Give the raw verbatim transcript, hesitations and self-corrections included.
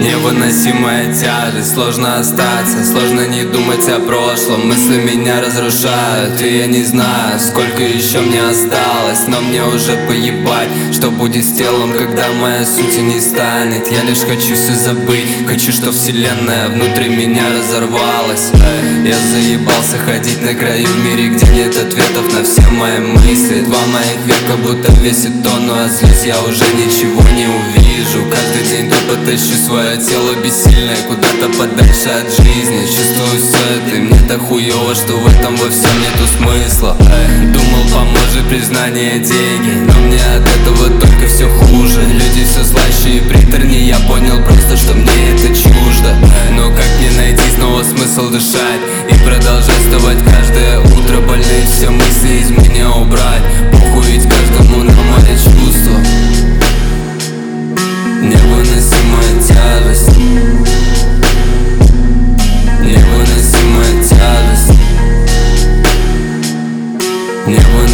Невыносимая тяжесть, сложно остаться, сложно не думать о прошлом. Мысли меня разрушают, и я не знаю, сколько еще мне осталось. Но мне уже поебать, что будет с телом, когда моя суть не станет. Я лишь хочу все забыть, хочу, что вселенная внутри меня разорвалась. Я заебался ходить на краю в мире, где нет ответов на все мои мысли. Два моих века будто весит тонну, а злюсь я уже ничего не увижу. Каждый день тупо тащу свое тело бессильное куда-то подальше от жизни. Чувствую все это, и мне так хуёво, что в этом во всем нету смысла. Думал, поможет признание, деньги, но мне от этого только все хуже. Люди все слаще и приторнее, я понял просто, что мне это чуждо. Но как мне найти снова смысл дышать и продолжать вставать каждое утро? Больные все мысли из меня убрать, похуй, ведь каждому на мои чувства. Невыносимая тяжесть, невыносимая тяжесть, невыносимая